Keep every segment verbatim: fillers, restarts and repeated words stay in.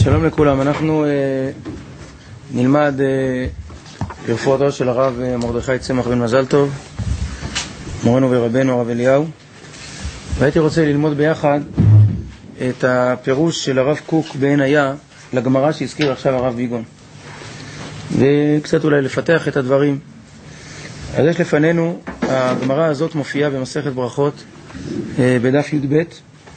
שלום לכולם, אנחנו אה, נלמד אה, ברפואתו של הרב אה, מרדכי צמח בן מזל טוב, מורנו ורבנו הרב אליהו, והייתי רוצה ללמוד ביחד את הפירוש של הרב קוק בעין היה לגמרא שהזכיר עכשיו הרב ביגון, וקצת אולי לפתח את הדברים. אז יש לפנינו, הגמרא הזאת מופיעה במסכת ברכות אה, בדף י' ב'.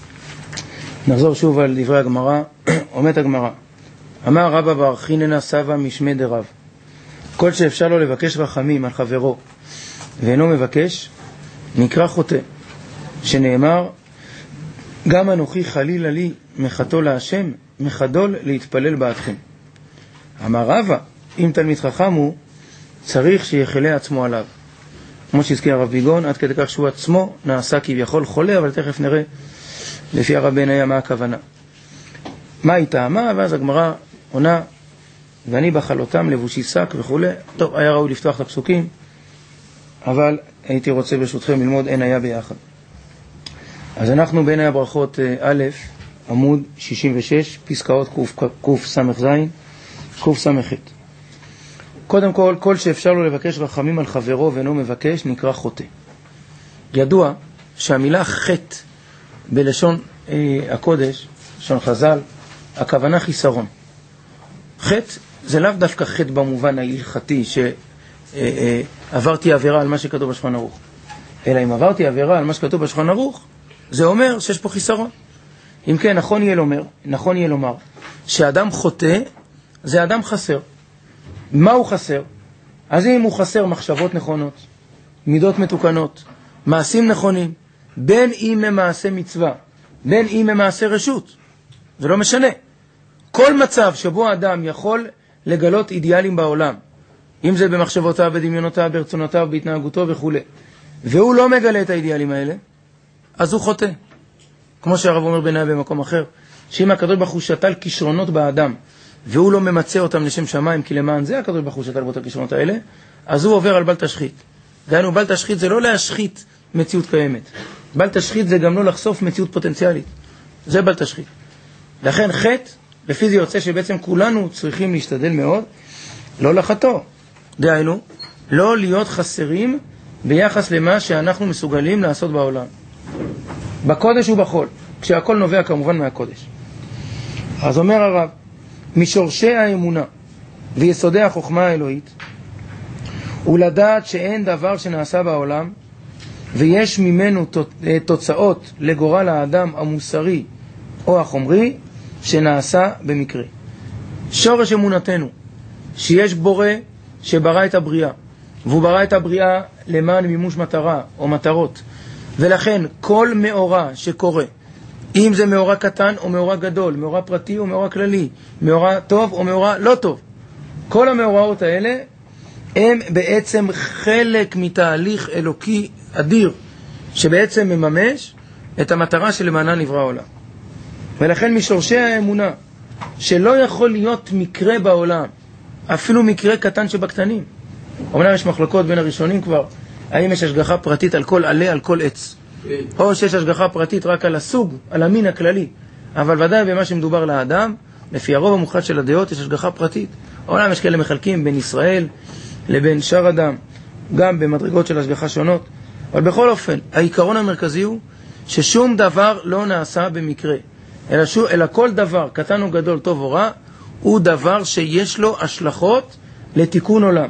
נחזור שוב על דברי הגמרא. אומרת הגמרא, אמר רבא בר חיננה סבא משמי דרב, כל שאפשר לו לבקש רחמים על חברו ואינו מבקש נקרא חוטא, שנאמר גם אנוכי חלילה לי מחתו להשם מחדול להתפלל בעדכם. אמר רבא, אם תלמיד חכם הוא צריך שיחלה עצמו עליו, כמו שהזכיר הרב ביגון, עד כדי כך שהוא עצמו נעשה כביכול חולה, אבל תכף נראה לפי הרב בן היה מה הכוונה, מה היא טעמה. ואז הגמרא עונה, ואני בחלותם לבושי שק וכו'. טוב, היה ראוי לפתוח את הפסוקים, אבל הייתי רוצה ברשותכם ללמוד אין היה ביחד. אז אנחנו בין היה ברכות א', עמוד שישים ושש, פסקאות קוף סמך זין, קוף סמך ח'. קודם כל, כל שאפשר לו לבקש רחמים על חברו ואינו מבקש נקרא חוטא. ידוע שהמילה חטא בלשון אה, הקודש, לשון חז"ל, הכוונה חיסרון. חטא זה לאו דווקא חטא במובן ההלכתי שעברתי אה, אה, עבירה על מה שכתוב בשולחן ערוך, אלא אם עברתי עבירה על מה שכתוב בשולחן ערוך, זה אומר שיש פה חיסרון. אם כן, נכון יהיה לומר, נכון יהיה לומר שאדם חוטא זה אדם חסר. מה הוא חסר? אז אם הוא חסר מחשבות נכונות, מידות מתוקנות, מעשים נכונים, בין אם הם מעשה מצווה, בין אם הם מעשה רשות, זה לא משנה. כל מצב שבו אדם יכול לגלות אידיאלים בעולם, אם זה במחשבותיו, בדמיונותיו, ברצונותיו, בהתנהגותו וכו', והוא לא מגלה את האידיאלים האלה, אז הוא חוטא. כמו שהרב אומר בניה במקום אחר, שאם הקדוש ברוך הוא שתל כישרונות באדם, והוא לא ממצא אותם לשם שמיים, כי למען זה הקדוש ברוך הוא שתל בו את הכישרונות האלה, אז הוא עובר על בל תשחית. דהיינו, בל תשחית זה לא להשחית מציאות קיימת. בל תשחית זה גם לא לחשוף מציאות פוטנציאלית. זה בל תשחית. לכן חטא, לפי זה יוצא שבעצם כולנו צריכים להשתדל מאוד לא לחטוא. דהיינו, לא להיות חסרים ביחס למה שאנחנו מסוגלים לעשות בעולם. בקודש ובחול, כשהכל נובע כמובן מהקודש. אז אומר הרב, משורשי האמונה ויסודי החוכמה האלוהית, ולדעת שאין דבר שנעשה בעולם ויש ממנו תוצאות לגורל האדם המוסרי או החומרי שנעשה במקרה. שורש אמונתנו שיש בורא שברא את הבריאה, והוא ברא את הבריאה למען מימוש מטרה או מטרות, ולכן כל מאורע שקורה, אם זה מאורע קטן או מאורע גדול, מאורע פרטי או מאורע כללי, מאורע טוב או מאורע לא טוב, כל המאורעות האלה הם בעצם חלק מתהליך אלוקי אדיר שבעצם מממש את המטרה שלמענה נברא העולם. ולכן משורשי האמונה שלא יכול להיות מקרה בעולם, אפילו מקרה קטן שבקטנים. אומנם יש מחלוקות בין הראשונים כבר, האם יש השגחה פרטית על כל עלה, על כל עץ, או שיש השגחה פרטית רק על הסוג, על המין הכללי. אבל ודאי במה שמדובר לאדם, לפי הרוב המוחלט של הדעות, יש השגחה פרטית. אומנם יש כאלה מחלקים בין ישראל לבין שאר אדם, גם במדרגות של השגחה שונות, אבל בכל אופן, העיקרון המרכזי הוא ששום דבר לא נעשה במקרה, אלא, שו, אלא כל דבר, קטן או גדול, טוב או רע, הוא דבר שיש לו השלכות לתיקון עולם.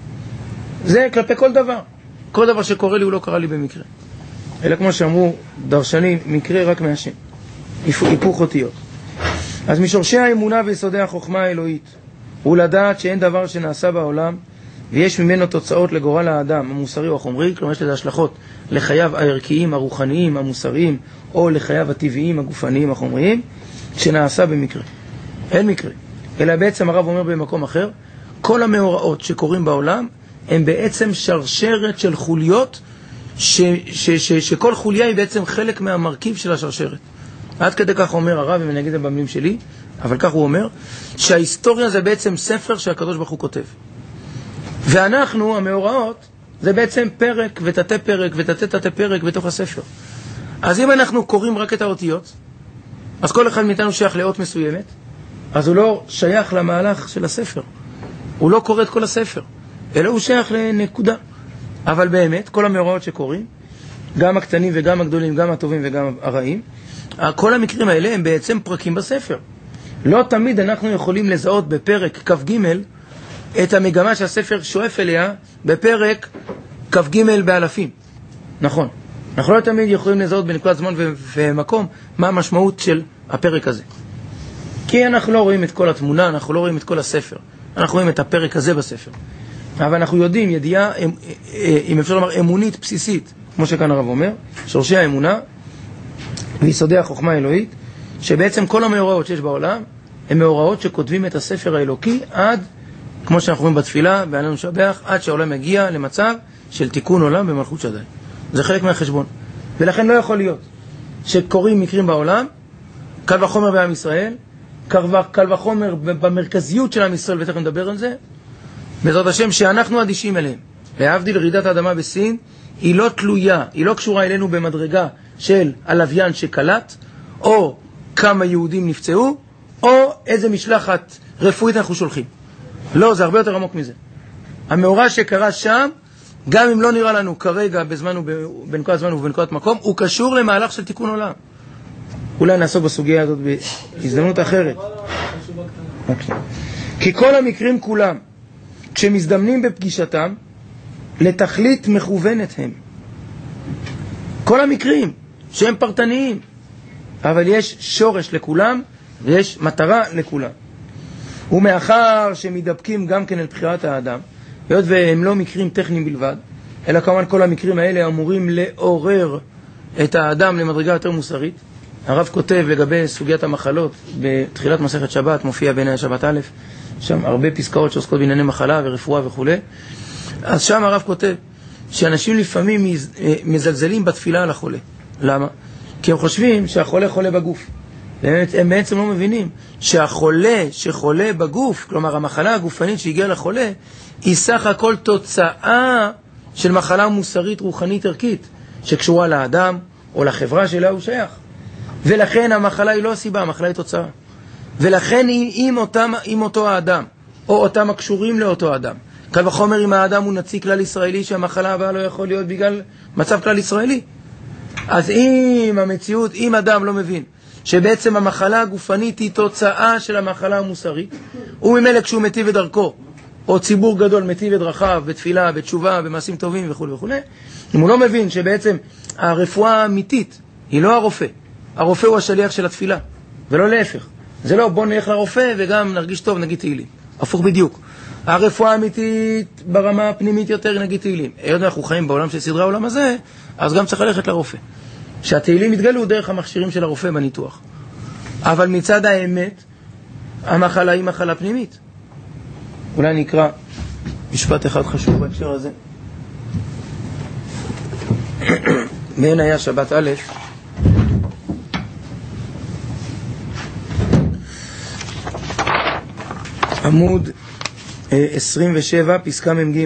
זה כלפי כל דבר. כל דבר שקורה לי הוא לא קרה לי במקרה. אלא כמו שאמרו דרשנים, מקרה רק מהשם. היפוך אותיות. אז משורשי האמונה ויסודי החוכמה האלוהית, הוא לדעת שאין דבר שנעשה בעולם ויש ממנו תוצאות לגורל האדם המוסרי או החומרי, כלומר יש לזה השלכות לחייו הערכיים, הרוחניים, המוסריים, או לחייו הטבעיים, הגופניים, החומריים, שנעשה במקרה. אין מקרה. אלא בעצם הרב אומר במקום אחר, כל המאורעות שקורים בעולם הם בעצם שרשרת של חוליות, ש, ש, ש, שכל חוליה היא בעצם חלק מהמרכיב של השרשרת. עד כדי כך אומר הרב, אם אני אגיד את במילים שלי, אבל כך הוא אומר, שההיסטוריה זה בעצם ספר שהקדוש ברוך הוא כותב. ואנחנו, המאורעות, זה בעצם פרק ותתי פרק ותתי תתי פרק בתוך הספר. אז אם אנחנו קוראים רק את האותיות, אז כל אחד מאיתנו שייך לאות מסוימת, אז הוא לא שייך למהלך של הספר. הוא לא קורא את כל הספר, אלא הוא שייך לנקודה. אבל באמת, כל המאורעות שקורים, גם הקטנים וגם הגדולים, גם הטובים וגם הרעים, כל המקרים האלה הם בעצם פרקים בספר. לא תמיד אנחנו יכולים לזהות בפרק כ"ג את המגמה שהספר שואף אליה בפרק כ"ג באלפים. נכון. אנחנו לא תמיד יכולים לזהות בנקודת זמן ו- ומקום מה המשמעות של הפרק הזה. כי אנחנו לא רואים את כל התמונה, אנחנו לא רואים את כל הספר. אנחנו רואים את הפרק הזה בספר. אבל אנחנו יודעים, ידיעה, אם אפשר לומר, אמונית בסיסית, כמו שכאן הרב אומר, שורשי האמונה ויסודי החוכמה האלוהית, שבעצם כל המאורעות שיש בעולם, הם מאורעות שכותבים את הספר האלוקי עד, כמו שאנחנו רואים בתפילה, בעלינו לשבח, עד שהעולם מגיע למצב של תיקון עולם במלכות שדי. זה חלק מהחשבון. ולכן לא יכול להיות שקורים מקרים בעולם, קל וחומר בעם ישראל, קל וחומר במרכזיות של עם ישראל, ותכף נדבר על זה, בעזרת השם שאנחנו אדישים אליהם. להבדיל, רעידת האדמה בסין, היא לא תלויה, היא לא קשורה אלינו במדרגה של הלוויין שקלט, או כמה יהודים נפצעו, או איזה משלחת רפואית אנחנו שולחים. לא, זה הרבה יותר עמוק מזה. המאורע שקרה שם, גם אם לא נראה לנו כרגע בזמן ובנקודת זמן ובנקודת מקום, הוא קשור למהלך של תיקון עולם. אולי נעסוק בסוגיה הזאת בהזדמנות אחרת. כי כל המקרים כולם, כשמזדמנים בפגישתם, לתכלית מכוונת הם. כל המקרים שהם פרטניים, אבל יש שורש לכולם ויש מטרה לכולם. ומאחר שמדבקים גם כן אל בחירת האדם, היות והם לא מקרים טכניים בלבד, אלא כמובן כל המקרים האלה אמורים לעורר את האדם למדרגה יותר מוסרית. הרב כותב לגבי סוגיית המחלות, בתחילת מסכת שבת, מופיע בעיני השבת א', שם הרבה פסקאות שעוסקות בענייני מחלה ורפואה וכו'. אז שם הרב כותב שאנשים לפעמים מזלזלים בתפילה על החולה. למה? כי הם חושבים שהחולה חולה בגוף. הם בעצם לא מבינים שהחולה שחולה בגוף, כלומר המחלה הגופנית שהגיעה לחולה, היא סך הכל תוצאה של מחלה מוסרית רוחנית ערכית, שקשורה לאדם או לחברה שלה הוא שייך. ולכן המחלה היא לא הסיבה, המחלה היא תוצאה. ולכן אם, אותם, אם אותו האדם, או אותם הקשורים לאותו האדם, קל וחומר אם האדם הוא נציג כלל ישראלי, שהמחלה הבאה לא יכול להיות בגלל מצב כלל ישראלי. אז אם המציאות, אם אדם לא מבין, שבעצם המחלה הגופנית היא תוצאה של המחלה המוסרית, וממילא כשהוא מטיב את דרכו, או ציבור גדול מטיב את דרכיו, בתפילה, בתשובה, במעשים טובים וכו' וכו', אם הוא לא מבין שבעצם הרפואה האמיתית היא לא הרופא, הרופא הוא השליח של התפילה, ולא להפך. זה לא בוא נלך לרופא וגם נרגיש טוב, נגיד תהילים. הפוך בדיוק. הרפואה האמיתית ברמה הפנימית יותר נגיד תהילים. היות אנחנו חיים בעולם של סדרי העולם הזה, אז גם צריך ללכת לרופא. שהתהילים יתגלו דרך המכשירים של הרופא בניתוח. אבל מצד האמת, המחלה היא מחלה פנימית. אולי נקרא משפט אחד חשוב בהקשר הזה. מעין היה שבת א', עמוד עשרים ושבע, פסקה מ"ג.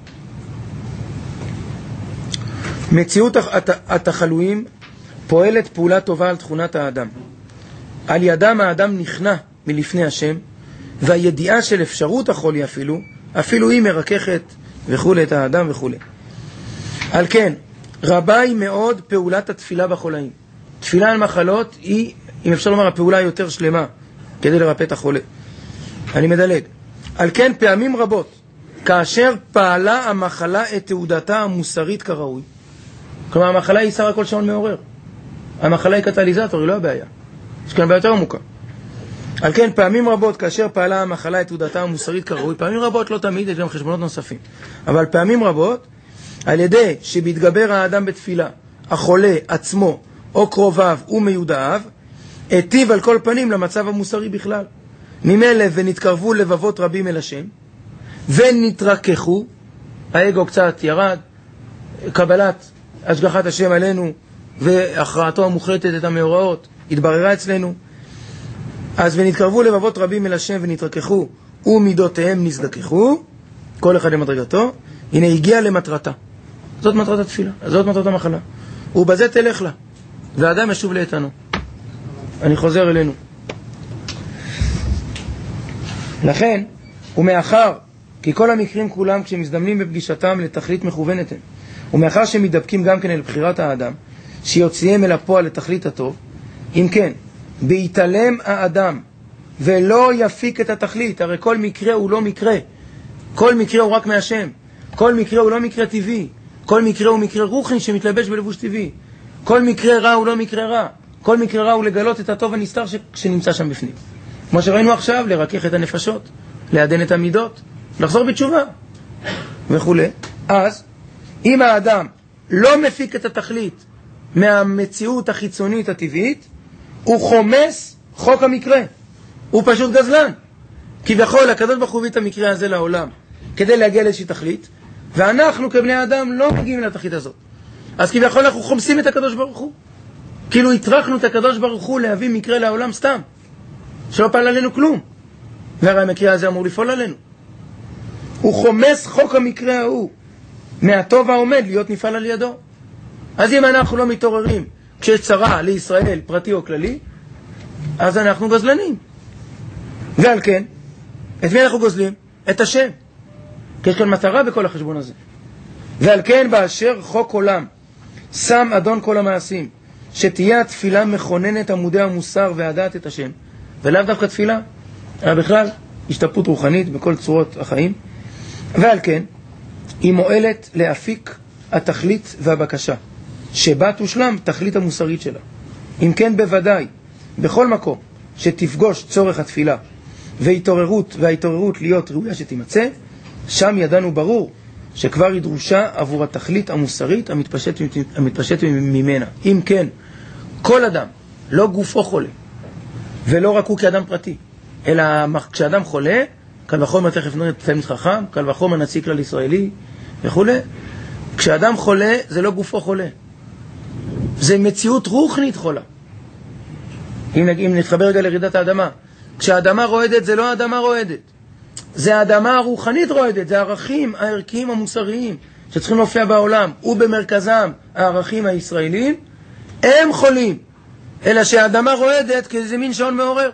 מציאות התחלואים פועלת פעולה טובה על תכונת האדם. על ידם האדם נכנע מלפני השם, והידיעה של אפשרות החולי אפילו, אפילו היא מרככת וכו' את האדם וכו'. על כן, רבה היא מאוד פעולת התפילה בחולאים. תפילה על מחלות היא, אם אפשר לומר, הפעולה היותר שלמה כדי לרפא את החולה. אני מדלג. על כן, פעמים רבות, כאשר פעלה המחלה את תעודתה המוסרית כראוי, כלומר, המחלה היא סך הכל שעון מעורר. המחלה היא קטליזטור, היא לא הבעיה. יש כאן בעיה יותר עמוקה. על כן, פעמים רבות, כאשר פעלה המחלה את תעודתה המוסרית כראוי, פעמים רבות, לא תמיד, יש גם חשבונות נוספים. אבל פעמים רבות, על ידי שבהתגבר האדם בתפילה, החולה עצמו, או קרוביו ומיודעיו, היטיב על כל פנים למצב המוסרי בכלל. ממילא ונתקרבו לבבות רבים אל השם, ונתרככו, האגו קצת ירד, קבלת השגחת השם עלינו, והכרעתו המוחלטת את המאורעות, התבררה אצלנו. אז ונתקרבו לבבות רבים אל השם ונתרככו, ומידותיהם נזדככו, כל אחד למדרגתו, הנה הגיע למטרתה. זאת מטרת התפילה, זאת מטרת המחלה. ובזה תלך לה, והאדם ישוב לאיתנו. אני חוזר אלינו. לכן, ומאחר, כי כל המקרים כולם כשמזדמנים בפגישתם לתכלית מכוונת הם, ומאחר שמדבקים גם כן אל בחירת האדם, שיוציאם אל הפועל לתכלית הטוב, אם כן, בהתעלם האדם, ולא יפיק את התכלית, הרי כל מקרה הוא לא מקרה, כל מקרה הוא רק מהשם, כל מקרה הוא לא מקרה טבעי, כל מקרה הוא מקרה רוחני שמתלבש בלבוש טבעי, כל מקרה רע הוא לא מקרה רע, כל מקרה רע הוא לגלות את הטוב הנסתר ש... שנמצא שם בפנים. כמו שראינו עכשיו, לרכך את הנפשות, לעדן את המידות, לחזור בתשובה וכו'. אז, אם האדם לא מפיק את התכלית מהמציאות החיצונית הטבעית, הוא חומס חוק המקרה, הוא פשוט גזלן. כביכול, הקדוש ברוך הוא הביא את המקרה הזה לעולם כדי להגיע לאיזושהי תכלית, ואנחנו כבני אדם לא מגיעים לתכלית הזאת. אז כביכול אנחנו חומסים את הקדוש ברוך הוא. כאילו התרחנו את הקדוש ברוך הוא להביא מקרה לעולם סתם, שלא פעל עלינו כלום. והרי המקרה הזה אמור לפעול עלינו. הוא חומס חוק המקרה ההוא מהטוב העומד להיות נפעל על ידו. אז אם אנחנו לא מתעוררים כשיש צרה לישראל, פרטי או כללי, אז אנחנו גזלנים. ועל כן, את מי אנחנו גוזלים? את השם. כי יש כאן מטרה בכל החשבון הזה. ועל כן, באשר חוק עולם שם אדון כל המעשים, שתהיה התפילה מכוננת עמודי המוסר והדעת את השם, ולאו דווקא תפילה, אלא בכלל השתפות רוחנית בכל צורות החיים. ועל כן, היא מועלת להפיק התכלית והבקשה, שבה תושלם תכלית המוסרית שלה. אם כן, בוודאי, בכל מקום שתפגוש צורך התפילה והתעוררות, וההתעוררות להיות ראויה שתימצא, שם ידענו ברור שכבר היא דרושה עבור התכלית המוסרית המתפשט, המתפשט ממנה. אם כן, כל אדם, לא גופו חולה, ולא רק הוא כאדם פרטי, אלא כשאדם חולה, קל וחומר תכף נראה תלמיד חכם, קל וחומר נציג כלל ישראלי וכו'. כשאדם חולה, זה לא גופו חולה, זה מציאות רוחנית חולה. אם, אם נתחבר רגע לרעידת האדמה, כשהאדמה רועדת, זה לא האדמה רועדת, זה האדמה הרוחנית רועדת, זה הערכים הערכיים המוסריים שצריכים להופיע בעולם, ובמרכזם הערכים הישראלים, הם חולים. אלא שהאדמה רועדת כאיזה מין שעון מעורר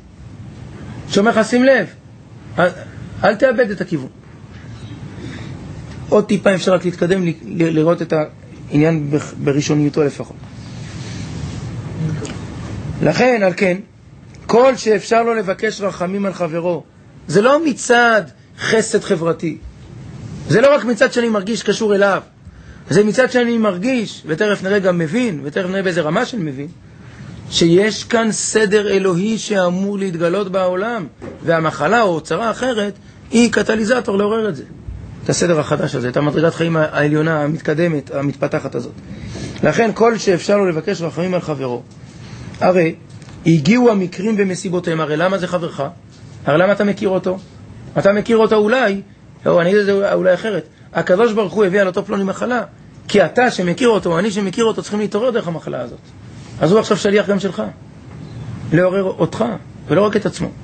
שאומר לך, שים לב, אל, אל תאבד את הכיוון. עוד טיפה אפשר רק להתקדם ל, ל, לראות את העניין בראשוניותו לפחות. לכן, על כן, כל שאפשר לו לבקש רחמים על חברו, זה לא מצד חסד חברתי, זה לא רק מצד שאני מרגיש קשור אליו, זה מצד שאני מרגיש, ותכף נראה גם מבין, ותכף נראה באיזה רמה שאני מבין, שיש כאן סדר אלוהי שאמור להתגלות בעולם, והמחלה או צרה אחרת היא קטליזטור לעורר את זה, את הסדר החדש הזה, את המדרגת חיים העליונה המתקדמת, המתפתחת הזאת. לכן כל שאפשר לו לבקש רחמים על חברו, הרי הגיעו המקרים במסיבותיהם. הרי למה זה חברך? הרי למה אתה מכיר אותו? אתה מכיר אותו אולי, או אני יודע זה אולי אחרת, הקדוש ברוך הוא הביא על אותו פלוני מחלה, כי אתה שמכיר אותו, או אני שמכיר אותו, צריכים להתעורר דרך המחלה הזאת. אז הוא עכשיו שליח גם שלך, לעורר אותך, ולא רק את עצמו.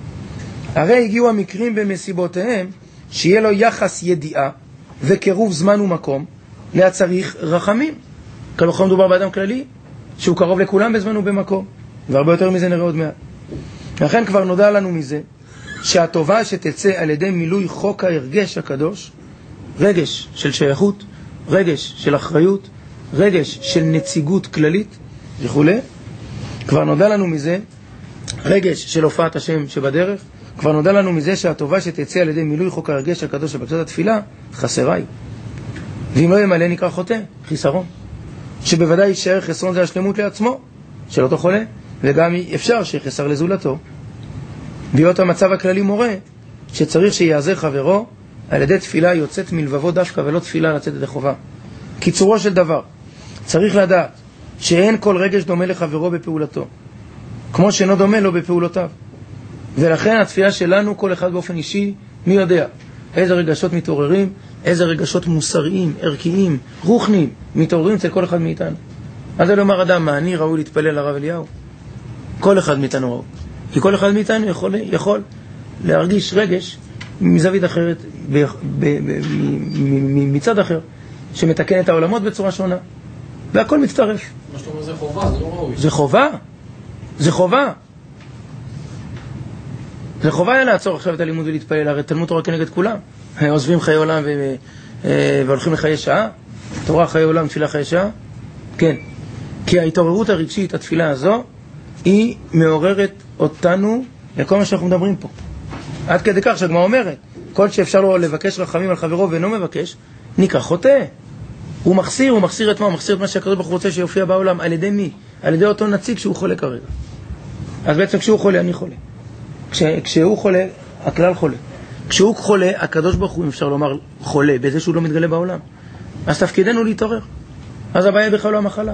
הרי הגיעו המקרים במסיבותיהם, שיהיה לו יחס ידיעה, וקירוב זמן ומקום, להצריך רחמים. כל כך מדובר באדם כללי, שהוא קרוב לכולם בזמן ובמקום, והרבה יותר מזה נראה עוד מעט. לכן כבר נודע לנו מזה, שהטובה שתצא על ידי מילוי חוק ההרגש הקדוש, רגש של שייכות, רגש של אחריות, רגש של נציגות כללית וכו', כבר נודע לנו מזה, רגש של הופעת השם שבדרך, כבר נודע לנו מזה שהטובה שתצא על ידי מילוי חוק ההרגש הקדוש שבקצת התפילה, חסרה היא. ואם לא ימלא נקרא חוטא, חיסרון. שבוודאי יישאר חסרון זה השלמות לעצמו, של אותו חולה, וגם אפשר שיחסר לזולתו. ביות המצב הכללי מורה, שצריך שיעזר חברו, על ידי תפילה יוצאת מלבבו דווקא, ולא תפילה לצאת ידי חובה. קיצורו של דבר, צריך לדעת שאין כל רגש דומה לחברו בפעולתו, כמו שאינו דומה לו בפעולותיו. ולכן התפילה שלנו, כל אחד באופן אישי, מי יודע איזה רגשות מתעוררים, איזה רגשות מוסריים, ערכיים, רוחניים, מתעוררים אצל כל אחד מאיתנו. אז זה לומר אדם, מה אני ראוי להתפלל לרב אליהו? כל אחד מאיתנו ראוי. כי כל אחד מאיתנו יכול, יכול להרגיש רגש מזווית אחרת, ב, ב, ב, מ, מצד אחר, שמתקן את העולמות בצורה שונה. והכל מצטרף. מה שאתה אומר זה חובה, זה לא ראוי. זה חובה. זה חובה. זה חובה היה לעצור עכשיו את הלימוד ולהתפלל, הרי תלמוד תורה כנגד כולם. עוזבים חיי עולם ו... והולכים לחיי שעה, תורה חיי עולם, תפילה חיי שעה. כן, כי ההתעוררות הרגשית, התפילה הזו, היא מעוררת אותנו לכל מה שאנחנו מדברים פה. עד כדי כך שהגמרא אומרת, כל שאפשר לו לבקש רחמים על חברו ואינו מבקש, נקרא חוטא. הוא מחסיר, הוא מחסיר את מה? הוא מחסיר את מה שהקדוש ברוך הוא רוצה שיופיע בעולם. על ידי מי? על ידי אותו נציג שהוא חולה כרגע. אז בעצם כשהוא חולה, אני חולה. כש, כשהוא חולה, הכלל חולה. כשהוא חולה, הקדוש ברוך הוא, אם אפשר לומר, חולה, בזה שהוא לא מתגלה בעולם. אז תפקידנו להתעורר. אז הבעיה בכלל לא המחלה.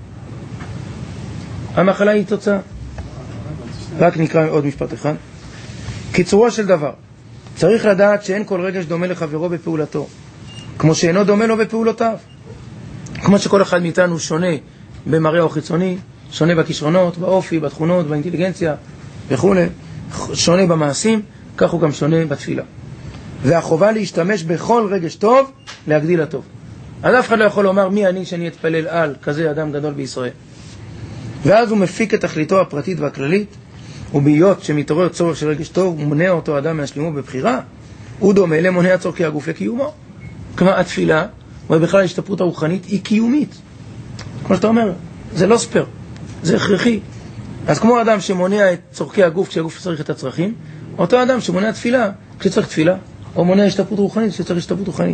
המחלה היא תוצאה. רק נקרא עוד משפט אחד. קיצורו של דבר, צריך לדעת שאין כל רגש דומה לחברו בפעולתו, כמו שאינו דומה לו בפעולותיו. כמו שכל אחד מאיתנו שונה במראה או חיצוני, שונה בכישרונות, באופי, בתכונות, באינטליגנציה וכו', שונה במעשים, כך הוא גם שונה בתפילה. והחובה להשתמש בכל רגש טוב להגדיל הטוב. אז אף אחד לא יכול לומר מי אני שאני אתפלל על כזה אדם גדול בישראל. ואז הוא מפיק את תכליתו הפרטית והכללית, ובהיות שמתעורר צורך של רגש טוב, הוא מונע אותו אדם מהשלימו בבחירה, הוא דומה למונע צורכי הגוף לקיומו. כלומר, התפילה, ובכלל ההשתפרות הרוחנית, היא קיומית. כמו שאתה אומר, זה לא ספר, זה הכרחי. אז כמו אדם שמונע את צורכי הגוף כשהגוף צריך את הצרכים, אותו אדם שמונע תפילה כשצריך תפילה, או מונע השתפרות רוחנית כשצריך השתפרות רוחנית.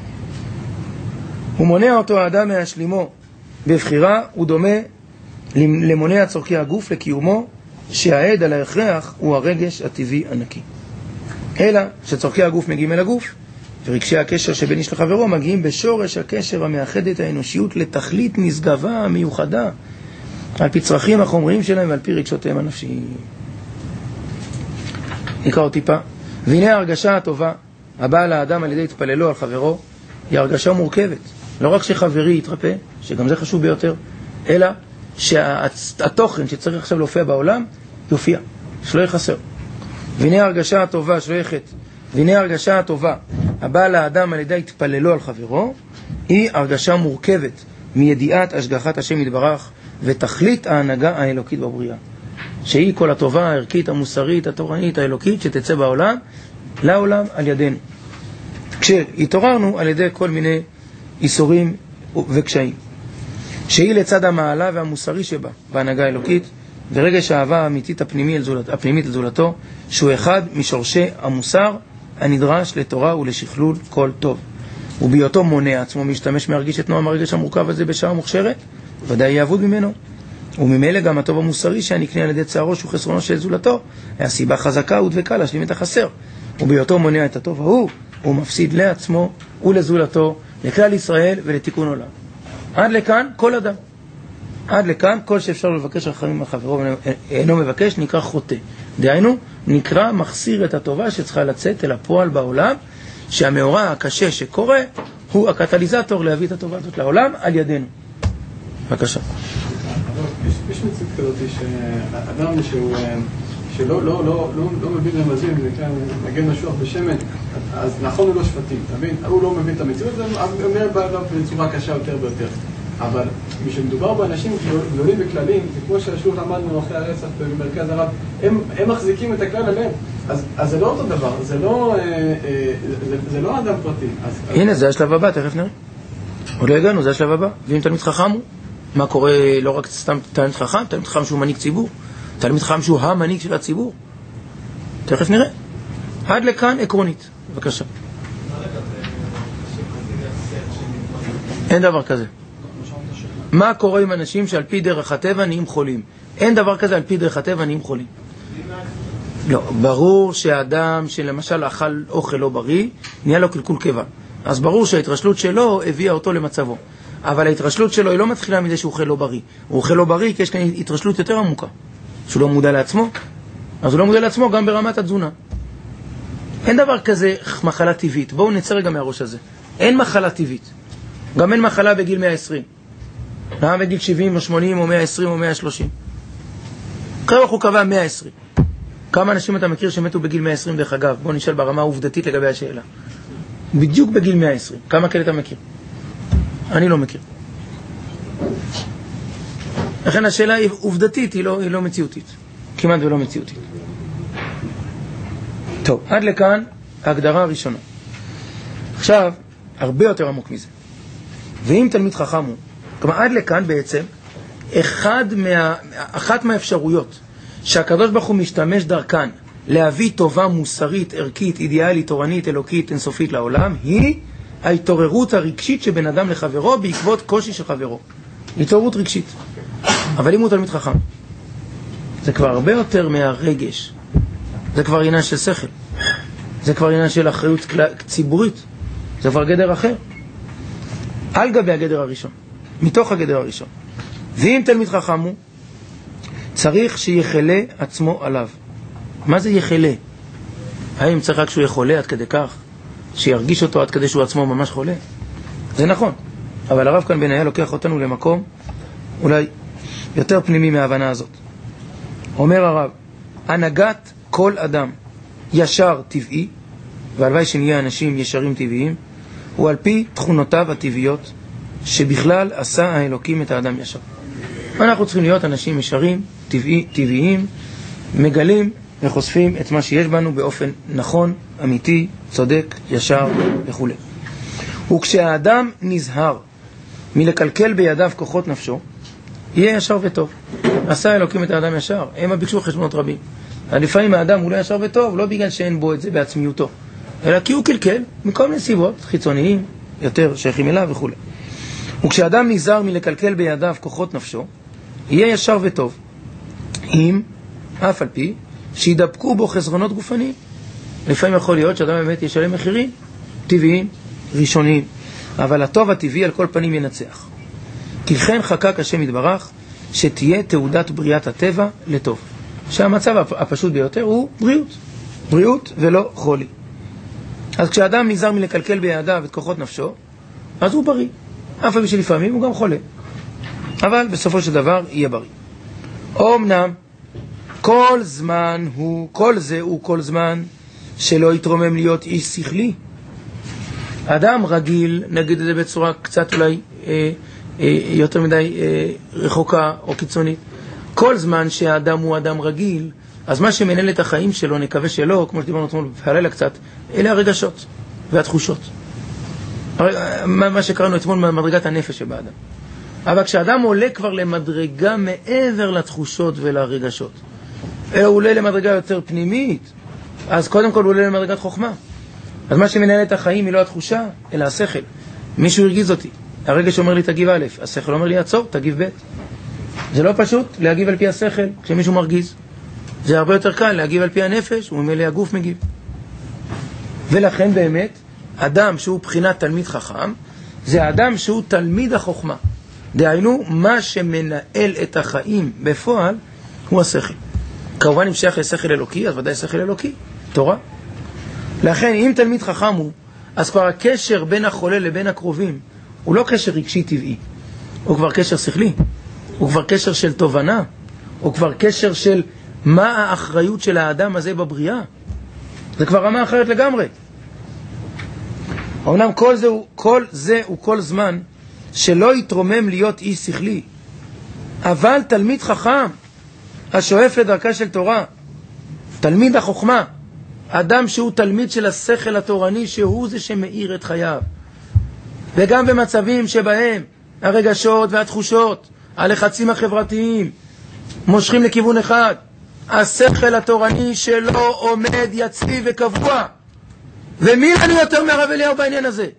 הוא מונע אותו האדם מהשלימו בבחירה, הוא דומה למונע צורכי הגוף לקיומו, שהעד על ההכרח הוא הרגש הטבעי הנקי. אלא שצורכי הגוף מגיעים אל הגוף, ורגשי הקשר שבין איש לחברו מגיעים בשורש הקשר המאחד את האנושיות לתכלית נשגבה מיוחדה, על פי צרכים החומריים שלהם ועל פי רגשותיהם הנפשיים. נקרא עוד טיפה. והנה ההרגשה הטובה הבאה לאדם על ידי התפללו על חברו, היא הרגשה מורכבת. לא רק שחברי יתרפא, שגם זה חשוב ביותר, אלא שהתוכן שצריך עכשיו להופיע בעולם, יופיע, שלא יחסר. והנה ההרגשה הטובה, שלא יחת, והנה ההרגשה הטובה הבאה לאדם על ידי התפללו על חברו, היא הרגשה מורכבת מידיעת השגחת השם יתברך ותכלית ההנהגה האלוקית בבריאה, שהיא כל הטובה הערכית, המוסרית, התורנית, האלוקית שתצא בעולם, לעולם על ידינו. כשהתעוררנו על ידי כל מיני איסורים וקשיים, שהיא לצד המעלה והמוסרי שבה, בהנהגה האלוקית, ורגש האהבה האמיתית הפנימית לזולת, הפנימית לזולתו, שהוא אחד משורשי המוסר הנדרש לתורה ולשכלול כל טוב. ובהיותו מונע עצמו משתמש מהרגיש את נועם הרגש המורכב הזה בשעה מוכשרת, ודאי יעבוד ממנו. וממילא גם הטוב המוסרי שהנקנה על ידי צערו שהוא חסרונו של זולתו, היה סיבה חזקה ודבקה להשלים את החסר. ובהיותו מונע את הטוב ההוא, הוא מפסיד לעצמו ולזולתו, לכלל ישראל ולתיקון עולם. עד לכאן כל אדם. עד לכאן כל שאפשר לבקש רחמים מחברו אינו מבקש נקרא חוטא. דהיינו, נקרא מחסיר את הטובה שצריכה לצאת אל הפועל בעולם, שהמאורע הקשה שקורה הוא הקטליזטור להביא את הטובה הזאת לעולם על ידינו. בבקשה. יש מציאות כזאת שאדם שהוא שלא לא לא לא לא מבין רמזים, זה נקרא מגן משוח בשמן, אז נכון הוא לא שפטים, אתה מבין? הוא לא מבין את המציאות, זה אומר בצורה קשה יותר ויותר. אבל כשמדובר באנשים גדולים וכללים, זה כמו שהשוק למדנו אחרי הרצח במרכז הרב, הם, הם מחזיקים את הכלל עליהם. אז, אז זה לא אותו דבר, זה לא, אה, אה, זה, זה לא אדם פרטי. אז, הנה, זה השלב הבא, תכף נראה. עוד לא הגענו, זה השלב הבא. ואם תלמיד חכם הוא, מה קורה לא רק סתם תלמיד חכם, תלמיד חכם שהוא מנהיג ציבור, תלמיד חכם שהוא המנהיג של הציבור. תכף נראה. עד לכאן עקרונית. בבקשה. אין דבר כזה. מה קורה עם אנשים שעל פי דרך הטבע נהיים חולים? אין דבר כזה על פי דרך הטבע נהיים חולים. לא, ברור שהאדם שלמשל אכל אוכל לא בריא, נהיה לו קלקול קיבה. אז ברור שההתרשלות שלו הביאה אותו למצבו. אבל ההתרשלות שלו היא לא מתחילה מזה שהוא אוכל לא בריא. הוא אוכל לא בריא כי יש כאן התרשלות יותר עמוקה. שהוא לא מודע לעצמו, אז הוא לא מודע לעצמו גם ברמת התזונה. אין דבר כזה מחלה טבעית. בואו נצא רגע מהראש הזה. אין מחלה טבעית. גם אין מחלה בגיל מאה ועשרים. למה בגיל שבעים או שמונים או מאה ועשרים או מאה ושלושים? כמה הוא קבע מאה ועשרים. כמה אנשים אתה מכיר שמתו בגיל מאה ועשרים דרך אגב? בוא נשאל ברמה העובדתית לגבי השאלה. בדיוק בגיל מאה ועשרים. כמה כאלה אתה מכיר? אני לא מכיר. לכן השאלה היא עובדתית, היא לא, היא לא מציאותית. כמעט ולא מציאותית. טוב, עד לכאן ההגדרה הראשונה. עכשיו, הרבה יותר עמוק מזה. ואם תלמיד חכם הוא, כלומר, עד לכאן בעצם, אחד מה, אחת מהאפשרויות שהקדוש ברוך הוא משתמש דרכן להביא טובה מוסרית, ערכית, אידיאלית, תורנית, אלוקית, אינסופית לעולם, היא ההתעוררות הרגשית שבין אדם לחברו בעקבות קושי של חברו. התעוררות רגשית. אבל אם הוא תלמיד חכם, זה כבר הרבה יותר מהרגש. זה כבר עניין של שכל. זה כבר עניין של אחריות ציבורית. זה כבר גדר אחר. על גבי הגדר הראשון. מתוך הגדר הראשון. ואם תלמיד חכם הוא, צריך שיחלה עצמו עליו. מה זה יחלה? האם צריך רק שהוא יחולה עד כדי כך? שירגיש אותו עד כדי שהוא עצמו ממש חולה? זה נכון. אבל הרב כאן בניה לוקח אותנו למקום אולי יותר פנימי מההבנה הזאת. אומר הרב, הנהגת כל אדם ישר טבעי, והלוואי שנהיה אנשים ישרים טבעיים, הוא על פי תכונותיו הטבעיות, שבכלל עשה האלוקים את האדם ישר. אנחנו צריכים להיות אנשים ישרים, טבעי, טבעיים, מגלים וחושפים את מה שיש בנו באופן נכון, אמיתי, צודק, ישר וכו'. וכשהאדם נזהר מלקלקל בידיו כוחות נפשו, יהיה ישר וטוב. עשה אלוקים את האדם ישר, הם ביקשו חשבונות רבים. לפעמים האדם הוא לא ישר וטוב, לא בגלל שאין בו את זה בעצמיותו, אלא כי הוא קלקל מכל מיני סיבות חיצוניים, יותר שייכים אליו וכו'. וכשאדם נזהר מלקלקל בידיו כוחות נפשו, יהיה ישר וטוב. אם, אף על פי, שידבקו בו חסרונות גופניים. לפעמים יכול להיות שאדם באמת ישלם מחירים טבעיים, ראשוניים, אבל הטוב הטבעי על כל פנים ינצח. כי כן חקק השם יתברך שתהיה תעודת בריאת הטבע לטוב. שהמצב הפשוט ביותר הוא בריאות. בריאות ולא חולי. אז כשאדם נזהר מלקלקל בידיו את כוחות נפשו, אז הוא בריא. אף על פי שלפעמים הוא גם חולה. אבל בסופו של דבר יהיה בריא. אומנם, כל זמן הוא, כל זה הוא כל זמן שלא יתרומם להיות איש שכלי. אדם רגיל, נגיד את זה בצורה קצת אולי אה, אה, יותר מדי אה, רחוקה או קיצונית. כל זמן שהאדם הוא אדם רגיל, אז מה שמנהל את החיים שלו, נקווה שלא, כמו שדיברנו אתמול בהלילה קצת, אלה הרגשות והתחושות. מה שקראנו אתמול ממדרגת הנפש שבאדם. אבל כשאדם עולה כבר למדרגה מעבר לתחושות ולרגשות, הוא עולה למדרגה יותר פנימית, אז קודם כל הוא עולה למדרגת חוכמה. אז מה שמנהל את החיים היא לא התחושה, אלא השכל. מישהו הרגיז אותי, הרגש אומר לי תגיב א', השכל אומר לי עצור, תגיב ב'. זה לא פשוט להגיב על פי השכל כשמישהו מרגיז. זה הרבה יותר קל להגיב על פי הנפש, וממילא הגוף מגיב. ולכן באמת, אדם שהוא בחינת תלמיד חכם, זה אדם שהוא תלמיד החוכמה. דהיינו, מה שמנהל את החיים בפועל הוא השכל. כמובן אם שייך לשכל אלוקי, אז ודאי שכל אלוקי, תורה. לכן, אם תלמיד חכם הוא, אז כבר הקשר בין החולה לבין הקרובים, הוא לא קשר רגשי טבעי. הוא כבר קשר שכלי. הוא כבר קשר של תובנה. הוא כבר קשר של מה האחריות של האדם הזה בבריאה. זה כבר רמה אחרת לגמרי. אומנם כל זה הוא כל, זה הוא כל זמן שלא יתרומם להיות איש שכלי. אבל תלמיד חכם, השואף לדרכה של תורה, תלמיד החוכמה, אדם שהוא תלמיד של השכל התורני, שהוא זה שמאיר את חייו. וגם במצבים שבהם הרגשות והתחושות, הלחצים החברתיים, מושכים לכיוון אחד, השכל התורני שלו עומד יציב וקבוע. ומי לנו יותר מהרב אליהו בעניין הזה?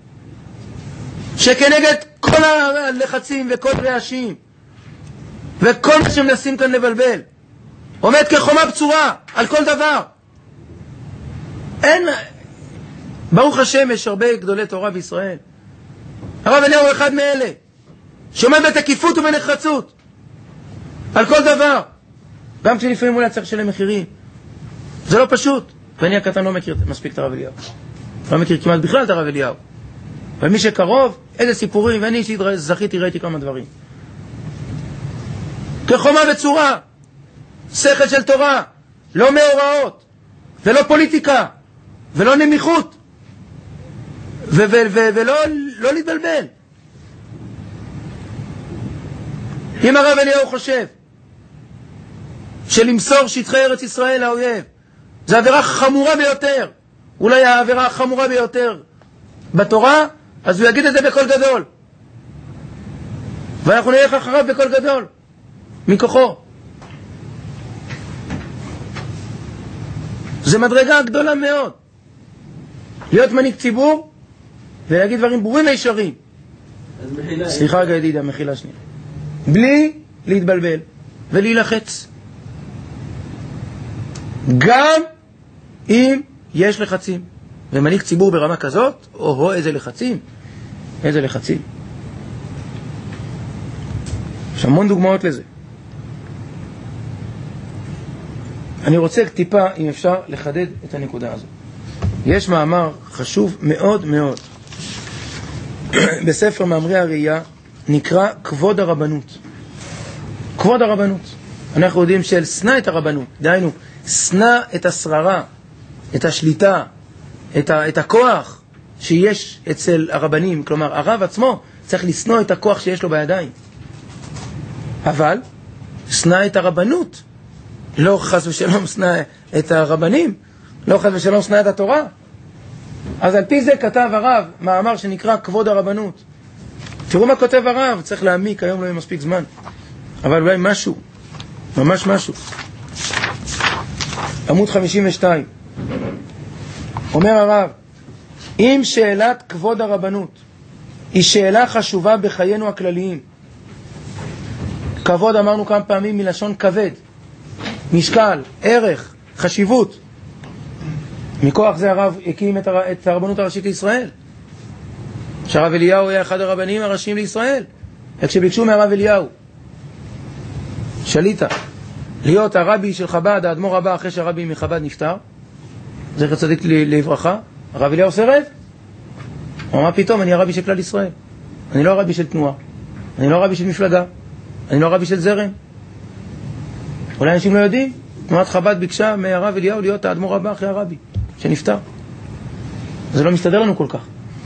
שכנגד כל הלחצים וכל רעשים וכל מה שמנסים כאן לבלבל, עומד כחומה בצורה על כל דבר. אין, ברוך השם, יש הרבה גדולי תורה בישראל. הרב אליהו הוא אחד מאלה שעומד בתקיפות ובנחרצות על כל דבר, גם כשלפעמים אולי צריך לשלם מחירים. זה לא פשוט, ואני הקטן לא מכיר מספיק את הרב אליהו, לא מכיר כמעט בכלל את הרב אליהו, אבל מי שקרוב, איזה סיפורים, ואני אישית זכיתי, ראיתי כמה דברים. כחומה בצורה, שכל של תורה, לא מאורעות, ולא פוליטיקה, ולא נמיכות, ו- ו- ו- ולא לא להתבלבל. אם הרב אליהו חושב שלמסור שטחי ארץ ישראל לאויב זו עבירה חמורה ביותר. אולי העבירה החמורה ביותר בתורה, אז הוא יגיד את זה בקול גדול. ואנחנו נלך אחריו בקול גדול, מכוחו. זה מדרגה גדולה מאוד. להיות מנהיג ציבור ולהגיד דברים ברורים וישרים. סליחה רגע ידידה, מחילה שנייה. בלי להתבלבל ולהילחץ. גם אם יש לחצים. ומנהיג ציבור ברמה כזאת, או איזה לחצים. איזה לחצים. יש המון דוגמאות לזה. אני רוצה טיפה, אם אפשר, לחדד את הנקודה הזו. יש מאמר חשוב מאוד מאוד בספר מאמרי הראייה, נקרא כבוד הרבנות. כבוד הרבנות. אנחנו יודעים של שנא את הרבנות. דהיינו, שנא את השררה, את השליטה, את, ה, את הכוח שיש אצל הרבנים. כלומר, הרב עצמו צריך לשנוא את הכוח שיש לו בידיים. אבל, שנא את הרבנות. לא חס ושלום שנא את הרבנים. לא חס ושלום שנא את התורה. אז על פי זה כתב הרב מאמר שנקרא כבוד הרבנות. תראו מה כותב הרב, צריך להעמיק, היום לא יהיה מספיק זמן. אבל אולי משהו, ממש משהו. עמוד חמישים ושתיים. אומר הרב, אם שאלת כבוד הרבנות היא שאלה חשובה בחיינו הכלליים, כבוד אמרנו כמה פעמים מלשון כבד, משקל, ערך, חשיבות, מכוח זה הרב הקים את, הר... את הרבנות הראשית לישראל. שהרב אליהו היה אחד הרבנים הראשיים לישראל. כשביקשו מהרב אליהו שליטה להיות הרבי של חב"ד, האדמו"ר הבא אחרי שהרבי מחב"ד נפטר, זכר צדיק לברכה, הרב אליהו סירב. הוא אמר, פתאום אני הרבי של כלל ישראל, אני לא הרבי של תנועה, אני לא הרבי של מפלגה, אני לא הרבי של זרם. אולי אנשים לא יודעים, תנועת חב"ד ביקשה מהרב אליהו להיות האדמו"ר הבא אחרי הרבי שנפטר. זה לא מסתדר לנו כל כך.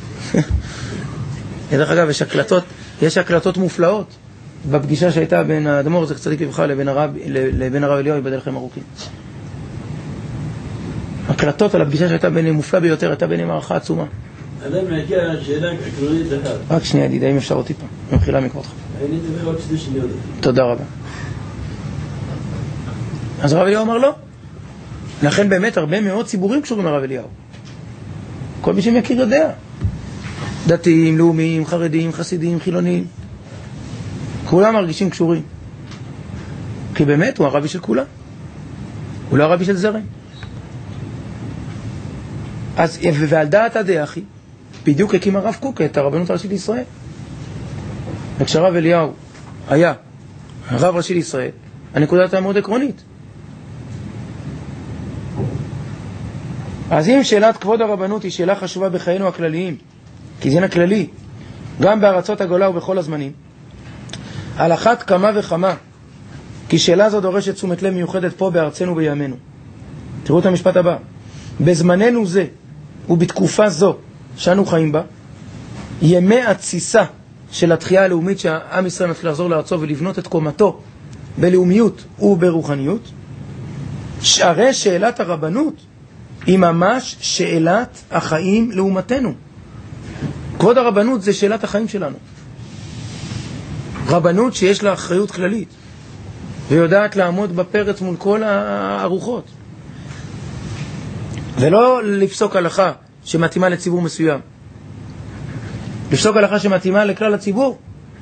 דרך אגב, יש הקלטות, יש הקלטות מופלאות בפגישה שהייתה בין האדמו"ר זכר צדיק לברכה לבין הרב, לבין הרב אליהו, ייבדל לחיים ארוכים. הקלטות על הפגישה שהייתה ביניהם מופלאה ביותר, הייתה ביניהם הערכה עצומה. אדם מהגיע שאלה עקרונית אחת. רק שנייה ידידה, אם אפשר אותי פה, במחילה מכבודך. אני אדבר עוד שתי שניות. תודה רבה. אז הרב אליהו אמר לא. לכן באמת הרבה מאוד ציבורים קשורים לרב אליהו. כל מי שמכיר יודע. דתיים, לאומיים, חרדים, חסידים, חילונים. כולם מרגישים קשורים. כי באמת הוא הרבי של כולם. הוא לא הרבי של זרם. אז, ועל דעת הדאחי, בדיוק הקים הרב קוק את הרבנות הראשית לישראל. וכשהרב אליהו היה הרב ראשי לישראל, הנקודה הייתה מאוד עקרונית. אז אם שאלת כבוד הרבנות היא שאלה חשובה בחיינו הכלליים, כי זה עניין הכללי, גם בארצות הגולה ובכל הזמנים, על אחת כמה וכמה, כי שאלה זו דורשת תשומת לב מיוחדת פה בארצנו ובימינו. תראו את המשפט הבא. בזמננו זה ובתקופה זו שאנו חיים בה, ימי התסיסה של התחייה הלאומית שהעם ישראל מתחיל לחזור לארצו ולבנות את קומתו בלאומיות וברוחניות, שהרי שאלת הרבנות היא ממש שאלת החיים לאומתנו. כבוד הרבנות זה שאלת החיים שלנו. רבנות שיש לה אחריות כללית ויודעת לעמוד בפרץ מול כל הרוחות, ולא לפסוק הלכה שמתאימה לציבור מסוים, לפסוק הלכה שמתאימה לכלל הציבור.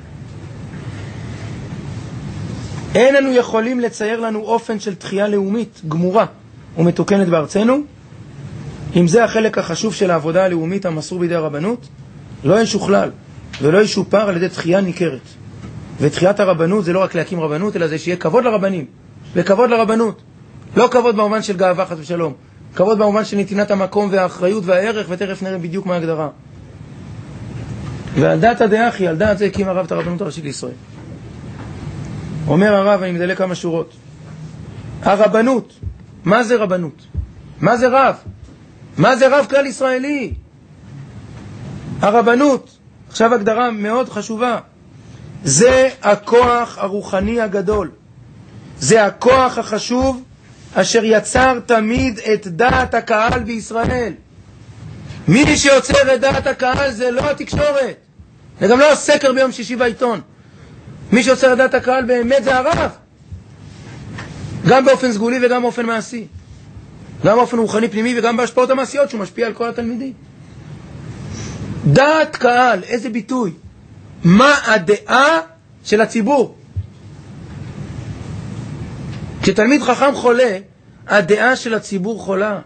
אין לנו יכולים לצייר לנו אופן של תחייה לאומית גמורה ומתוקנת בארצנו, אם זה החלק החשוב של העבודה הלאומית המסור בידי הרבנות, לא ישוכלל ולא ישופר על ידי תחייה ניכרת. ותחיית הרבנות זה לא רק להקים רבנות, אלא זה שיהיה כבוד לרבנים וכבוד לרבנות. לא כבוד במובן של גאווה חס ושלום, כבוד במובן של נתינת המקום והאחריות והערך, ותכף נראה בדיוק מה ההגדרה. ועל דעת הדאחי, על דעת זה הקים הרב את הרבנות הראשית לישראל. אומר הרב, אני מדלק כמה שורות. הרבנות, מה זה רבנות? מה זה רב? מה זה רב כלל ישראלי? הרבנות, עכשיו הגדרה מאוד חשובה, זה הכוח הרוחני הגדול. זה הכוח החשוב אשר יצר תמיד את דעת הקהל בישראל. מי שיוצר את דעת הקהל זה לא התקשורת, זה גם לא הסקר ביום שישי בעיתון. מי שיוצר את דעת הקהל באמת זה הרב, גם באופן סגולי וגם באופן מעשי, גם באופן רוחני פנימי וגם בהשפעות המעשיות שהוא משפיע על כל התלמידים. דעת קהל, איזה ביטוי? מה הדעה של הציבור? כשתלמיד חכם חולה, הדעה של הציבור חולה.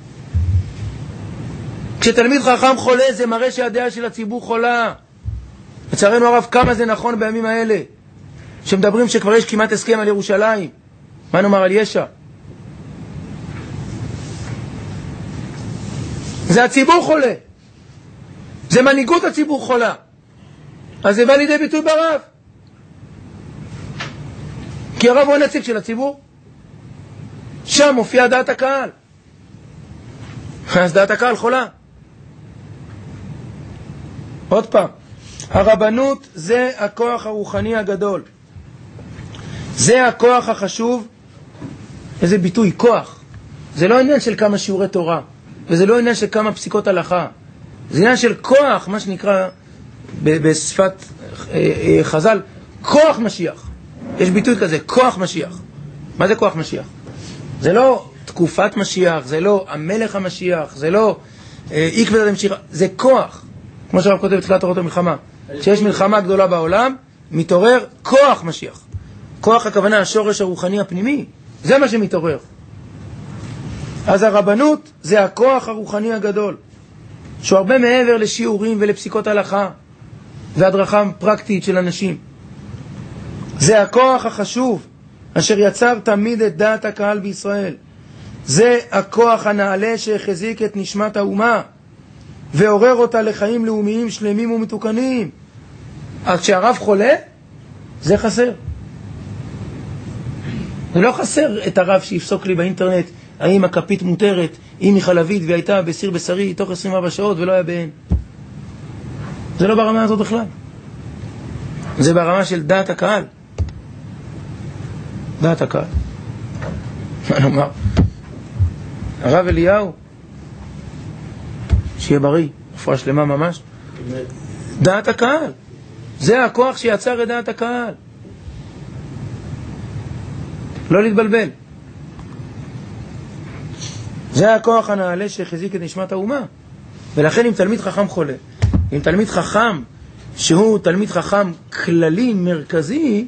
כשתלמיד חכם חולה זה מראה שהדעה של הציבור חולה. לצערנו הרב, כמה זה נכון בימים האלה שמדברים שכבר יש כמעט הסכם על ירושלים, מה נאמר על ישע? זה הציבור חולה, זה מנהיגות הציבור חולה, אז זה בא לידי ביטוי ברב, כי הרב הוא הנציג של הציבור, שם מופיע דעת הקהל, אז דעת הקהל חולה. עוד פעם, הרבנות זה הכוח הרוחני הגדול, זה הכוח החשוב. איזה ביטוי, כוח. זה לא עניין של כמה שיעורי תורה, וזה לא עניין של כמה פסיקות הלכה, זה עניין של כוח, מה שנקרא בשפת חז"ל, כוח משיח. יש ביטוי כזה, כוח משיח. מה זה כוח משיח? זה לא תקופת משיח, זה לא המלך המשיח, זה לא עקבתא דמשיחא, זה כוח. כמו שהרב כותב בתחילת תורת המלחמה, שיש מלחמה גדולה בעולם, מתעורר כוח משיח. כוח הכוונה השורש הרוחני הפנימי, זה מה שמתעורר. אז הרבנות זה הכוח הרוחני הגדול, שהוא הרבה מעבר לשיעורים ולפסיקות הלכה והדרכה פרקטית של אנשים. זה הכוח החשוב אשר יצר תמיד את דעת הקהל בישראל. זה הכוח הנעלה שהחזיק את נשמת האומה ועורר אותה לחיים לאומיים שלמים ומתוקנים. אז כשהרב חולה, זה חסר. זה לא חסר את הרב שיפסוק לי באינטרנט האם הכפית מותרת, אם היא חלבית והייתה בסיר בשרי תוך עשרים וארבע שעות ולא היה בהן. זה לא ברמה הזאת בכלל. זה ברמה של דעת הקהל. דעת הקהל. מה נאמר? הרב אליהו, שיהיה בריא, רפואה שלמה ממש. דעת הקהל. זה הכוח שיצר את דעת הקהל. לא להתבלבל. זה הכוח הנעלה שהחזיק את נשמת האומה. ולכן אם תלמיד חכם חולה, אם תלמיד חכם שהוא תלמיד חכם כללי מרכזי,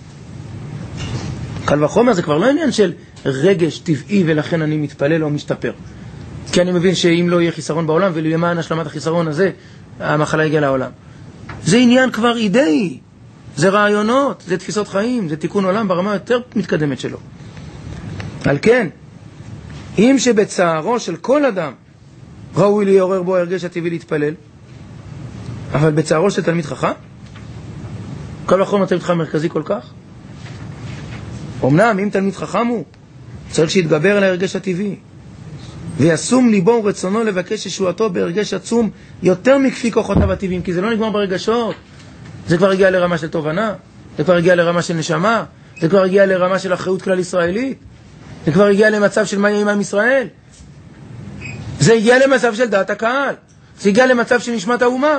קל וחומר, זה כבר לא עניין של רגש טבעי ולכן אני מתפלל או משתפר. כי אני מבין שאם לא יהיה חיסרון בעולם ולמען השלמת החיסרון הזה המחלה יגיע לעולם. זה עניין כבר אידאי, זה רעיונות, זה תפיסות חיים, זה תיקון עולם ברמה יותר מתקדמת שלו. על כן, אם שבצערו של כל אדם ראוי לעורר בו הרגש הטבעי להתפלל, אבל בצערו של תלמיד חכם, כל החומר תלמיד חכם מרכזי כל כך, אמנם אם תלמיד חכם הוא, צריך שיתגבר על הרגש הטבעי, וישום ליבו ורצונו לבקש ישועתו בהרגש עצום יותר מכפי כוחותיו הטבעיים, כי זה לא נגמר ברגשות, זה כבר הגיע לרמה של תובנה, זה כבר הגיע לרמה של נשמה, זה כבר הגיע לרמה של אחריות כלל ישראלית, זה כבר הגיע למצב של מה יהיה עם ישראל, זה הגיע למצב של דעת הקהל, זה הגיע למצב של נשמת האומה.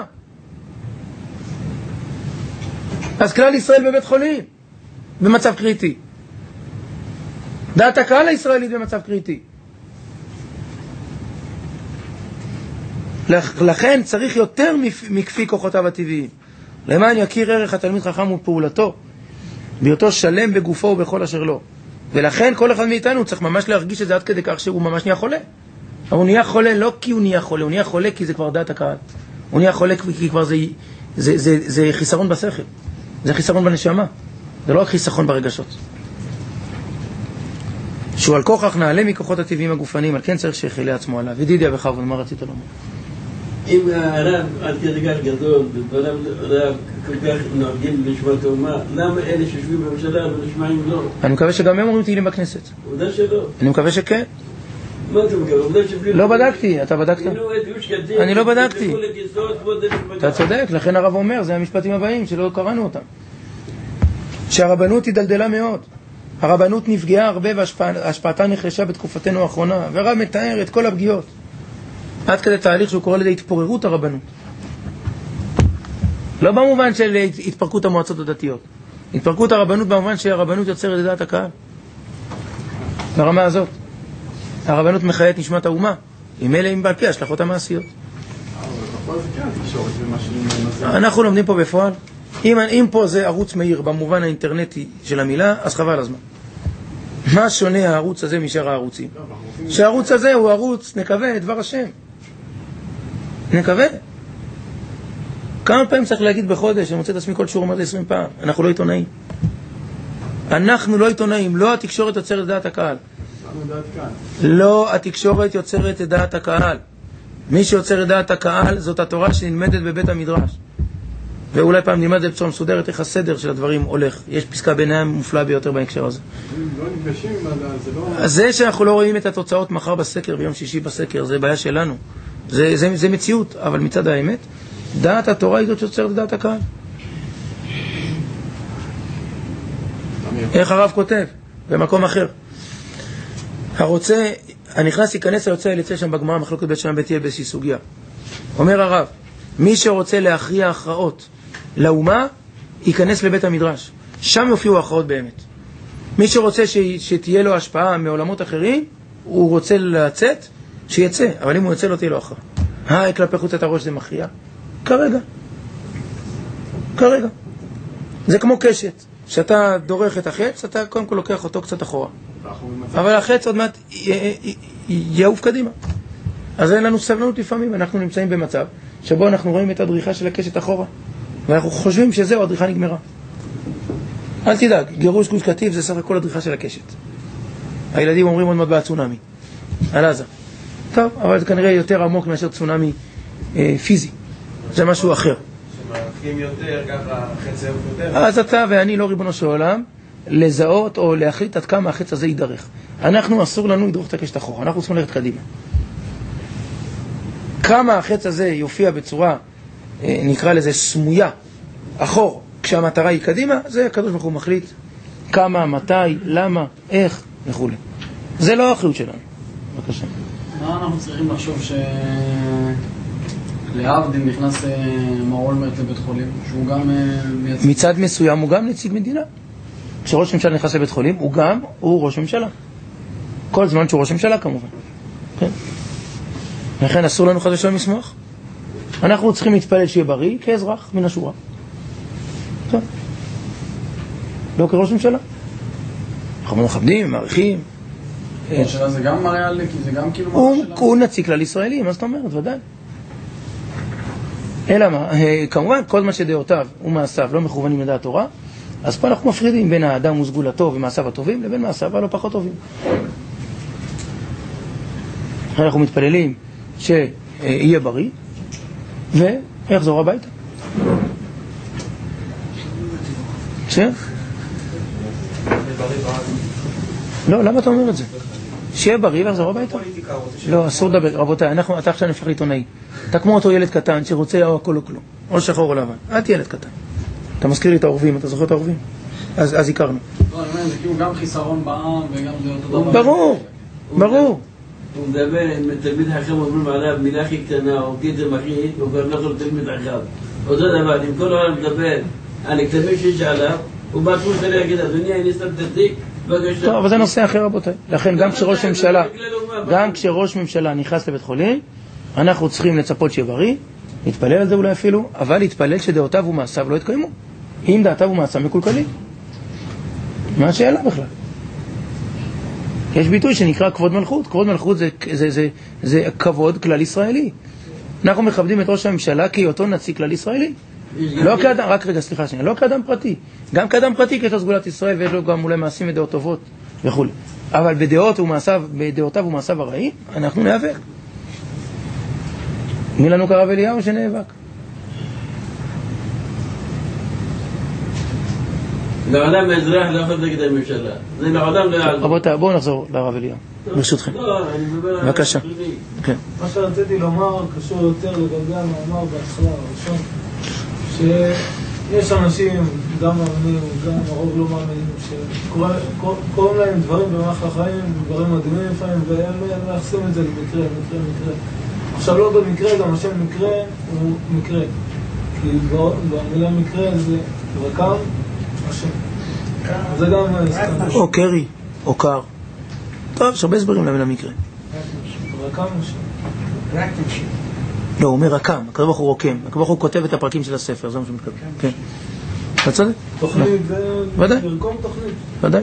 אז כלל ישראל בבית חולים במצב קריטי, דעת הקהל הישראלית במצב קריטי. לכן צריך יותר מכפי כוחותיו הטבעיים, למען יכיר ערך התלמיד חכם ופעולתו בהיותו שלם בגופו ובכל אשר לו. ולכן כל אחד מאיתנו צריך ממש להרגיש את זה עד כדי כך שהוא ממש נהיה חולה. אבל הוא נהיה חולה לא כי הוא נהיה חולה, הוא נהיה חולה כי זה כבר דעת הקהל, הוא נהיה חולה כי כבר זה, זה, זה, זה חיסרון בשכל, זה חיסרון בנשמה, זה לא רק חיסרון ברגשות, שהוא על כוחך נעלה מכוחות הטבעיים הגופניים. על כן צריך שיחלה עצמו עליו. ידידיה בכבוד, מה רצית לומר? אם הרב עד כדי כך גדול ודבריו רב כל כך נוהגים בנשמת האומה, למה אלה שיושבים בממשלה ונשמעים לא? אני מקווה שגם הם אומרים תהילים בכנסת. עובדה שלא. אני מקווה שכן. מה אתה מקווה? עובדה שבלי... לא בדקתי, אתה בדקת? אני לא בדקתי. אתה צודק, לכן הרב אומר, זה המשפטים הבאים שלא קראנו אותם, שהרבנות היא דלדלה מאוד, הרבנות נפגעה הרבה והשפעתה נחלשה בתקופתנו האחרונה, והרב מתאר את כל הפגיעות. עד כדי תהליך שהוא קורא לזה התפוררות הרבנות. לא במובן של התפרקות המועצות הדתיות. התפרקות הרבנות במובן שהרבנות יוצרת את דעת הקהל. ברמה הזאת. הרבנות מחיית נשמת האומה. עם אלה עם בעל פי השלכות המעשיות. אנחנו לומדים פה בפועל. אם, אם פה זה ערוץ מהיר במובן האינטרנטי של המילה, אז חבל הזמן. מה שונה הערוץ הזה משאר הערוצים? שהערוץ הזה הוא ערוץ, נקווה, דבר השם. נקווה. כמה פעמים צריך להגיד בחודש, אני מוצא את עצמי כל שיעור עומד עשרים פעם. אנחנו לא עיתונאים. אנחנו לא עיתונאים, לא התקשורת יוצרת את דעת הקהל. לא התקשורת יוצרת את דעת הקהל. מי שיוצר את דעת הקהל זאת התורה שנלמדת בבית המדרש. ואולי פעם נלמד את זה בצורה מסודרת איך הסדר של הדברים הולך. יש פסקה ביניים מופלאה ביותר בהקשר הזה. לא נפגשים, זה לא... אז זה שאנחנו לא רואים את התוצאות מחר בסקר, ביום שישי בסקר, זה בעיה שלנו. זה, זה, זה מציאות, אבל מצד האמת, דעת התורה היא זאת שיוצרת את דעת הקהל. איך הרב כותב? במקום אחר. הרוצה, הנכנס ייכנס היוצא אל יצא שם בגמרא מחלוקת בית שם בית יהיה באיזושהי סוגיה. אומר הרב, מי שרוצה להכריע הכרעות לאומה, ייכנס לבית המדרש. שם יופיעו הכרעות באמת. מי שרוצה ש... שתהיה לו השפעה מעולמות אחרים, הוא רוצה לצאת, שיצא. אבל אם הוא יצא לא תהיה לו הכרעה. היי, כלפי חוץ את הראש זה מכריע. כרגע. כרגע. זה כמו קשת. כשאתה דורך את החץ, אתה קודם כל לוקח אותו קצת אחורה. אבל החץ עוד מעט יעוף קדימה. אז אין לנו סבלנות לפעמים. אנחנו נמצאים במצב שבו אנחנו רואים את הדריכה של הקשת אחורה. ואנחנו חושבים שזהו, הדריכה נגמרה. אל תדאג, גירוש גוש קטיף זה סך הכל הדריכה של הקשת. הילדים אומרים עוד מעט בצונאמי. על עזה. טוב, אבל זה כנראה יותר עמוק מאשר צונאמי אה, פיזי. זה משהו אחר. שמרחים יותר, ככה החץ יעוף יותר. אז אתה ואני לא ריבונו של עולם לזהות או להחליט עד כמה החץ הזה יידרך. אנחנו אסור לנו לדרוך את הקשת אחורה. אנחנו צריכים ללכת קדימה. כמה החץ הזה יופיע בצורה, אה, נקרא לזה סמויה, אחור, כשהמטרה היא קדימה, זה הקדוש ברוך הוא מחליט כמה, מתי, למה, איך וכו'. זה לא האחריות שלנו. בבקשה. מה אנחנו צריכים לחשוב שלהבדיל נכנס מר אולמרט לבית חולים, שהוא גם מייצג? מצד מסוים הוא גם נציג מדינה. כשראש ממשלה נכנס לבית חולים, הוא גם, הוא ראש ממשלה. כל זמן שהוא ראש ממשלה כמובן. כן. לכן אסור לנו חדשה משמוח. אנחנו צריכים להתפלל שיהיה בריא כאזרח מן השורה. כן. לא כראש ממשלה. אנחנו מכבדים, מעריכים. השאלה זה גם מראה על, כי זה גם כאילו... הוא נציג כלל ישראלי, מה זאת אומרת? ודאי. אלא מה, כמובן, כל מה שדעותיו ומעשיו לא מכוונים לדעת תורה, אז פה אנחנו מפרידים בין האדם וסגולתו ומעשיו הטובים לבין מעשיו הלא פחות טובים. אנחנו מתפללים שיהיה בריא ויחזור הביתה. בסדר? לא, למה אתה אומר את זה? שיהיה בריא ויחזור הביתה? לא, אסור לדבר. רבותיי, אנחנו, אתה עכשיו נפך עיתונאי. אתה כמו אותו ילד קטן שרוצה או הכל או כלום. או שחור או לבן. אל תהיה ילד קטן. אתה מזכיר לי את העורבים, אתה זוכר את העורבים? אז, אז הכרנו. לא, אני אומר, זה כאילו גם חיסרון בעם וגם זה אותו דבר. ברור, ברור. הוא מדבר עם תלמיד חכם, אומרים עליו מילה הכי קטנה, או קיצר הכי, הוא כבר לא יכול תלמיד חכם. אותו דבר, אם כל העולם מדבר על הכתבים שיש עליו, הוא בעצמו שלא יגיד, אדוני, אני סתם תצדיק, בבקשה. טוב, אבל זה נושא אחר, רבותיי. לכן, גם כשראש ממשלה, גם כשראש ממשלה נכנס לבית חולים, אנחנו צריכים לצפות שיהיה בריא, להתפלל על זה אולי אפילו, אבל להתפלל שדעותיו ומעשיו לא יתקיימו. אם דעתיו ומעשיו מקולקלים. מה השאלה בכלל? יש ביטוי שנקרא כבוד מלכות. כבוד מלכות זה, זה, זה, זה כבוד כלל ישראלי. אנחנו מכבדים את ראש הממשלה כהיותו נציג כלל ישראלי. לא כאדם, רק רגע, סליחה שנייה, לא כאדם פרטי. גם כאדם פרטי כי יש לו סגולת ישראל ויש לו גם אולי מעשים ודעות טובות וכו'. אבל בדעות ומעשיו, בדעותיו ומעשיו הרעים, אנחנו נאבק. מי לנו קרב אליהו שנאבק? לעולם האזרח לא יכול להגיד הממשלה. זה לעולם לא יעזור. רבותיי, בואו נחזור לרב אליהו. ברשותכם. בבקשה. מה שרציתי לומר קשור יותר לגבי המאמר בהתחלה הראשון, יש אנשים, גם מאמינים, גם הרוב לא מאמינים, שקוראים להם דברים במהלך החיים, דברים מדהימים לפעמים, והם מייחסים את זה למקרה, מקרה, מקרה. עכשיו לא במקרה, גם השם מקרה הוא מקרה. כי במילה מקרה זה רקם, השם. זה גם... או קרי, או קר. טוב, יש הרבה הסברים למילה מקרה. רקם השם. רק תמשיך. לא, הוא אומר רקם, הקדוש ברוך הוא רוקם. הקדוש ברוך הוא כותב את הפרקים של הספר, זה מה שהוא מתכוון. כן. אתה צודק? תוכנית, ודאי. לרקום תוכנית. ודאי.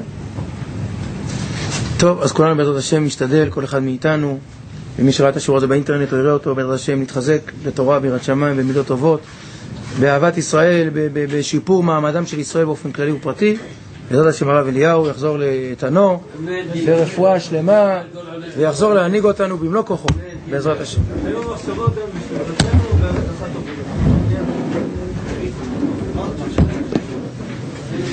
טוב, אז כולנו בעזרת השם משתדל, כל אחד מאיתנו, ומי שראה את השיעור הזה באינטרנט, יראה אותו, בעזרת השם נתחזק לתורה, ביראת שמיים, במידות טובות, באהבת ישראל, בשיפור מעמדם של ישראל באופן כללי ופרטי. בעזרת השם הרב אליהו יחזור לאיתנו, לרפואה שלמה, ויחזור להנהיג אותנו במלוא כוחו, בעזרת השם. היום מחשבות הם בשביל